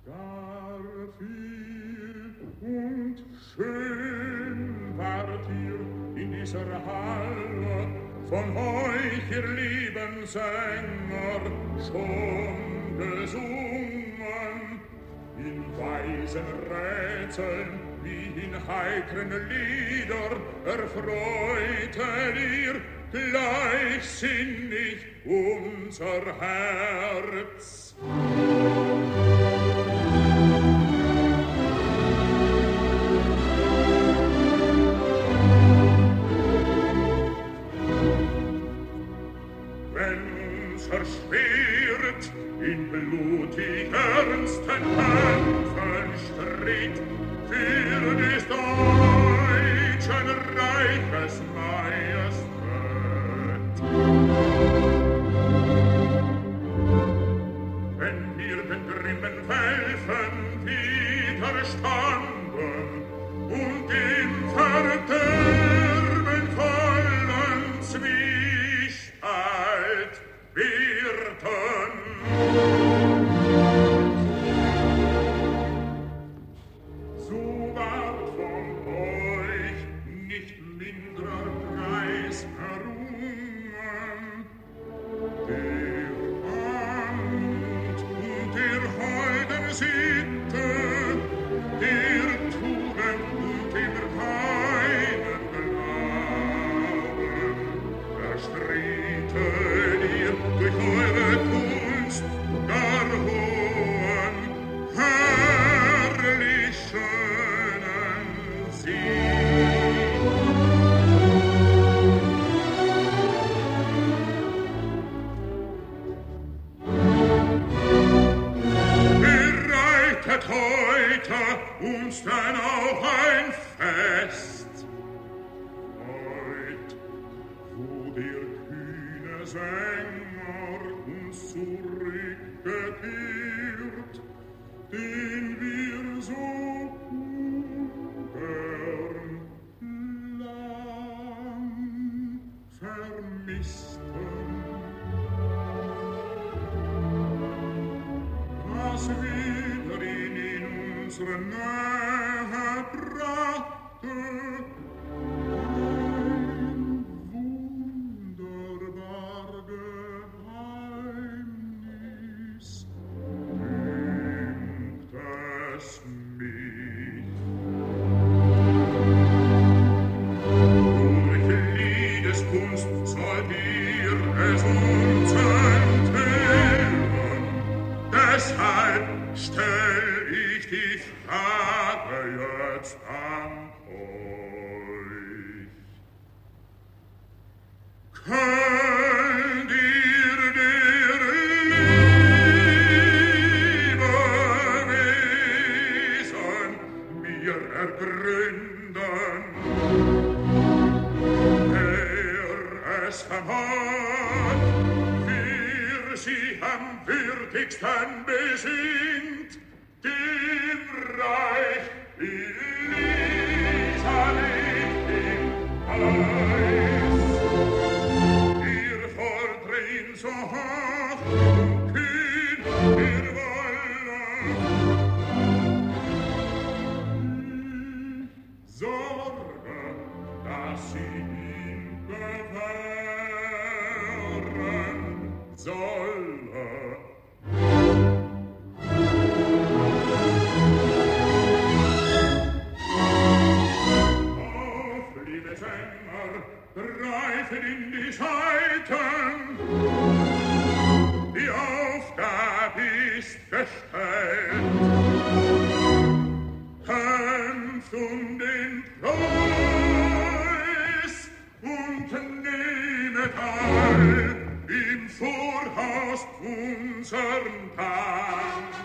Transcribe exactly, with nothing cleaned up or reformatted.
Gar viel und schön wart ihr in dieser Halle von euch, ihr lieben Sänger, schon besungen. In weisen Rätseln wie in heitren Lieder erfreute ihr gleichsinnig unser Herz. Wenn unser Schwert in blutig ernsten Kämpfen stritt für des deutschen Reiches Majestät. Wenn wir den grimmen Welfen widerstanden und im Verderben vollen Zwiespalt wirten, so ward von euch nicht mindrer Preis errungen. Der Amt und der holden Sitte, der Tugend und dem reinen Glauben erstritten ihr durch eure Kunst gar hohen, herrlich schönen Sieg. Bereitet heute uns denn auch ein Fest, heut, wo der kühne Sänger uns zurückgekehrt, den wir so ungern lang vermissten. Was wieder ihn in unsere Nähe brachte, ein wunderbar Geheimnis, dünkt es mich. Durch Liedeskunst sollt ihr es uns enthüllen, deshalb stell ich die Frage jetzt an euch. Könnt ihr der Liebe Wesen mir ergründen, der es vermag, für sie am würdigsten besinnt, dem Reich Elisabeth im Eis. Ihr fordert ihn so hoch und kühn ihr wollen. Ich sorge, dass sie ihn bewähren solle. Greifen in die Seiten, die Aufgabe ist gestellt. Kämpft um den Preis und nehmet all im Vorhaus unsern Dank.